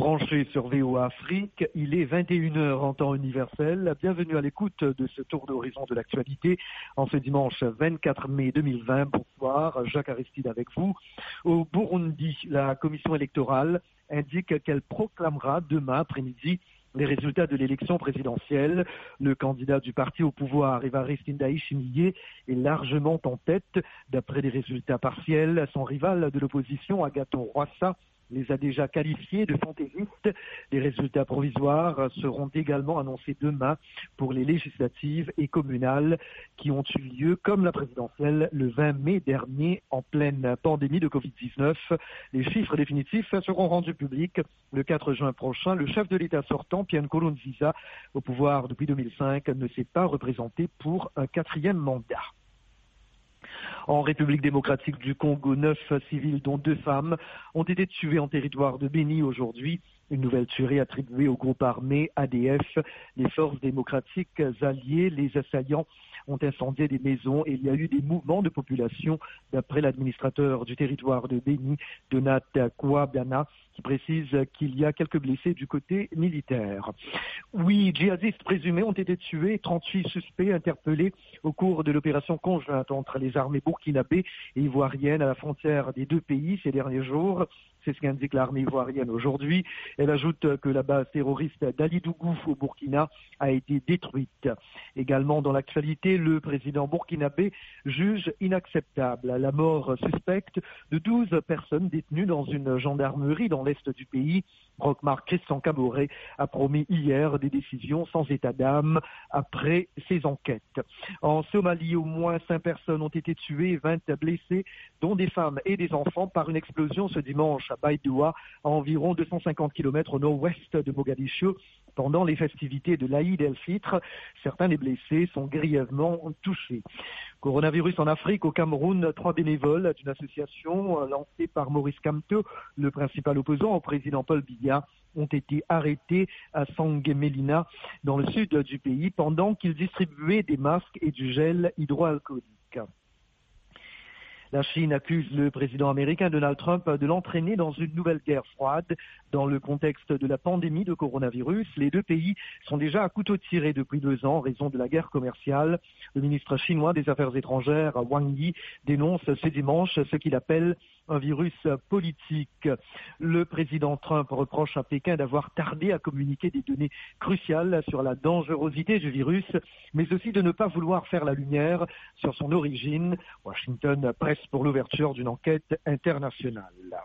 Branché sur VOA Afrique, il est 21h en temps universel. Bienvenue à l'écoute de ce tour d'horizon de l'actualité en ce dimanche 24 mai 2020. Bonsoir, Jacques Aristide avec vous. Au Burundi, la commission électorale indique qu'elle proclamera demain après-midi les résultats de l'élection présidentielle. Le candidat du parti au pouvoir, Évariste Ndayishimiye, est largement en tête. D'après des résultats partiels, son rival de l'opposition, Agathon Rwasa, les a déjà qualifiés de fantaisistes. Les résultats provisoires seront également annoncés demain pour les législatives et communales qui ont eu lieu, comme la présidentielle, le 20 mai dernier en pleine pandémie de Covid-19. Les chiffres définitifs seront rendus publics le 4 juin prochain. Le chef de l'État sortant, Pierre Nkurunziza, au pouvoir depuis 2005, ne s'est pas représenté pour un 4e mandat. En République démocratique du Congo, 9 civils, dont 2 femmes, ont été tués en territoire de Béni aujourd'hui. Une nouvelle tuerie attribuée au groupe armé ADF. Les forces démocratiques alliées, les assaillants, ont incendié des maisons et il y a eu des mouvements de population, d'après l'administrateur du territoire de Béni, Donat Kouabiana, qui précise qu'il y a quelques blessés du côté militaire. 8 djihadistes présumés ont été tués, 38 suspects interpellés au cours de l'opération conjointe entre les armées burkinabées et ivoiriennes à la frontière des 2 pays ces derniers jours. C'est ce qu'indique l'armée ivoirienne aujourd'hui. Elle ajoute que la base terroriste d'Ali-Dougou au Burkina a été détruite. Également dans l'actualité, le président burkinabé juge inacceptable la mort suspecte de 12 personnes détenues dans une gendarmerie dans l'est du pays. Roch-Marc Christian Kaboré a promis hier des décisions sans état d'âme après ces enquêtes. En Somalie, au moins 5 personnes ont été tuées et 20 blessées, dont des femmes et des enfants, par une explosion ce dimanche à Baidoua, à environ 250 km au nord-ouest de Mogadiscio, pendant les festivités de l'Aïd el-Fitr. Certains des blessés sont grièvement touchés. Coronavirus en Afrique, au Cameroun, 3 bénévoles d'une association lancée par Maurice Kamto, le principal opposant au président Paul Biya, ont été arrêtés à Sanguemelina, dans le sud du pays, pendant qu'ils distribuaient des masques et du gel hydroalcoolique. La Chine accuse le président américain Donald Trump de l'entraîner dans une nouvelle guerre froide. Dans le contexte de la pandémie de coronavirus, les 2 pays sont déjà à couteau tiré depuis 2 ans en raison de la guerre commerciale. Le ministre chinois des Affaires étrangères, Wang Yi, dénonce ce dimanche ce qu'il appelle un virus politique. Le président Trump reproche à Pékin d'avoir tardé à communiquer des données cruciales sur la dangerosité du virus, mais aussi de ne pas vouloir faire la lumière sur son origine. Washington presse pour l'ouverture d'une enquête internationale.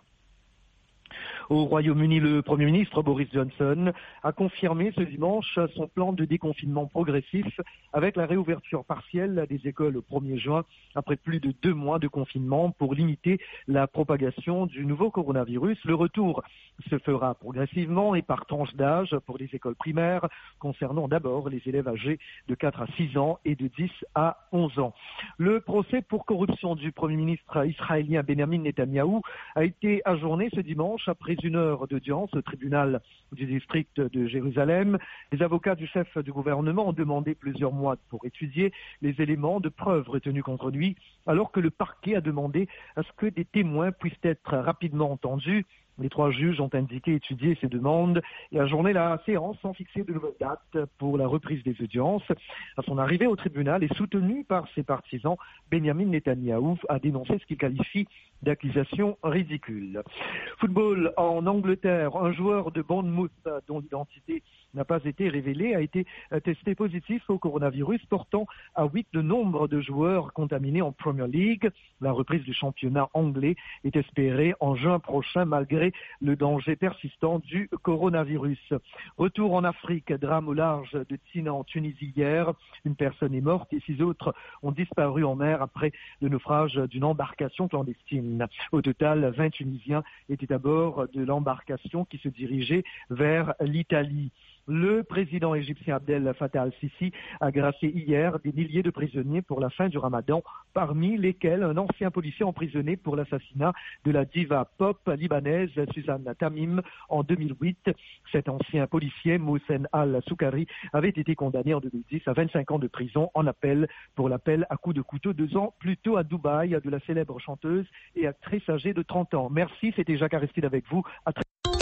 Au Royaume-Uni, le Premier ministre Boris Johnson a confirmé ce dimanche son plan de déconfinement progressif avec la réouverture partielle des écoles au 1er juin après plus de 2 mois de confinement pour limiter la propagation du nouveau coronavirus. Le retour se fera progressivement et par tranche d'âge pour les écoles primaires, concernant d'abord les élèves âgés de 4 à 6 ans et de 10 à 11 ans. Le procès pour corruption du Premier ministre israélien Benjamin Netanyahou a été ajourné ce dimanche après 1 heure d'audience au tribunal du district de Jérusalem. Les avocats du chef du gouvernement ont demandé plusieurs mois pour étudier les éléments de preuve retenus contre lui, alors que le parquet a demandé à ce que des témoins puissent être rapidement entendus. Les 3 juges ont indiqué étudier ces demandes et ajourner la séance sans fixer de nouvelles dates pour la reprise des audiences. À son arrivée au tribunal et soutenu par ses partisans, Benjamin Netanyahou a dénoncé ce qu'il qualifie d'accusations ridicules. Football en Angleterre, un joueur de Bournemouth dont l'identité n'a pas été révélée a été testé positif au coronavirus, portant à 8 le nombre de joueurs contaminés en Premier League. La reprise du championnat anglais est espérée en juin prochain malgré le danger persistant du coronavirus. Retour en Afrique, drame au large de Tina en Tunisie hier. Une personne est morte et 6 autres ont disparu en mer après le naufrage d'une embarcation clandestine. Au total, 20 Tunisiens étaient à bord de l'embarcation qui se dirigeait vers l'Italie. Le président égyptien Abdel Fattah al-Sisi a gracié hier des milliers de prisonniers pour la fin du Ramadan, parmi lesquels un ancien policier emprisonné pour l'assassinat de la diva pop libanaise Suzanne Tamim en 2008. Cet ancien policier, Mohsen al-Soukari, avait été condamné en 2010 à 25 ans de prison en appel pour l'appel à coups de couteau 2 ans plus tôt à Dubaï de la célèbre chanteuse et actrice âgée de 30 ans. Merci, c'était Jacques Aristide avec vous. À très...